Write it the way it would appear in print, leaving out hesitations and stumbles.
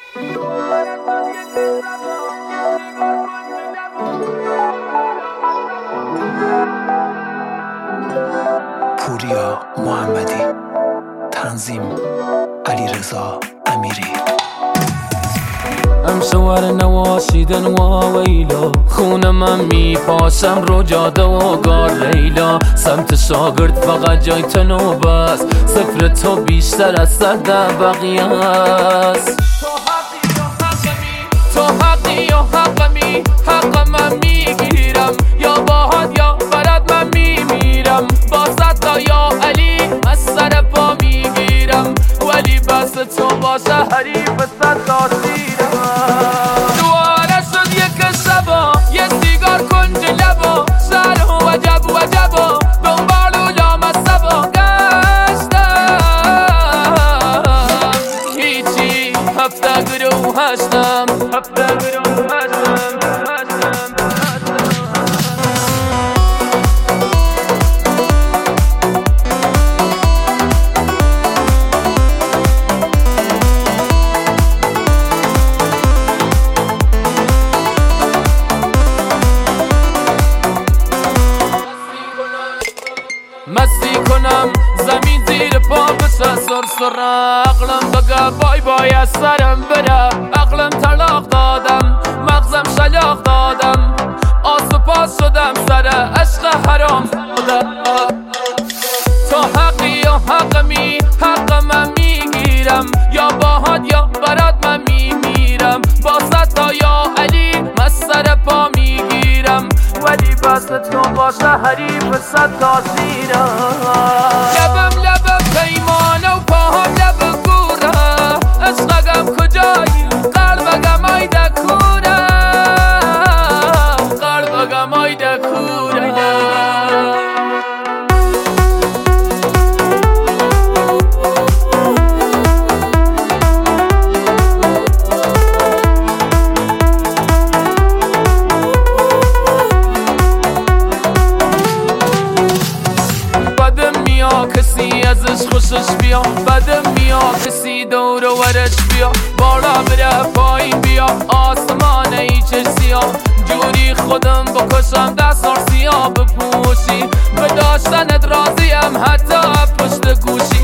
پوریا محمدی، تنظیم علیرضا امیری. امشوار نواشیدن و ویلا، خون من میپاشم رو جاده و گار لیلا. سمت شاگرد فقط جای تنو بس، صفر تو بیشتر از صد بقیه است. تو حقی یا حقمی، حق من میگیرم، یا باهات یا برات من میمیرم. با صد تا یا علی از سر پا میگیرم، ولی بس تو باشه حریف صد تا تیرم. دواره شد یک شبا، یه سیگار کنج لبا، سر وجب وجبا دنبال اولام از سبا گشتم. هیچی هفته گروه هشتم، هفته گروه هشتم. مستی کنم زمین زیر پا بسه سرسر، عقلم بگه بای بای از سرم بره. عقلم طلاق دادم، مغزم شلاق دادم، آس و پاس شدم سر عشق حرام بوده. تو حقی یا حقمی، حق من میگیرم، یا باهات یا برات من میمیرم. با صد تا یا علی من سر پا میگیرم، ولی بس تو باشه حریف صد تا تیرم. لبم لب پیمانه و پاهم لب گوره، عشقم کجایی قلبم آیده کوره، قلبم آیده کوره. کسی ازش خوشش بیا، بدم بیا کسی دور و ورش بیا. بالا بره پایین بیا، آسمان ایچش سیاه. جوری خودم بکشم دستار سیاه بپوشی، به داشتنت راضیم حتی پشت گوشی.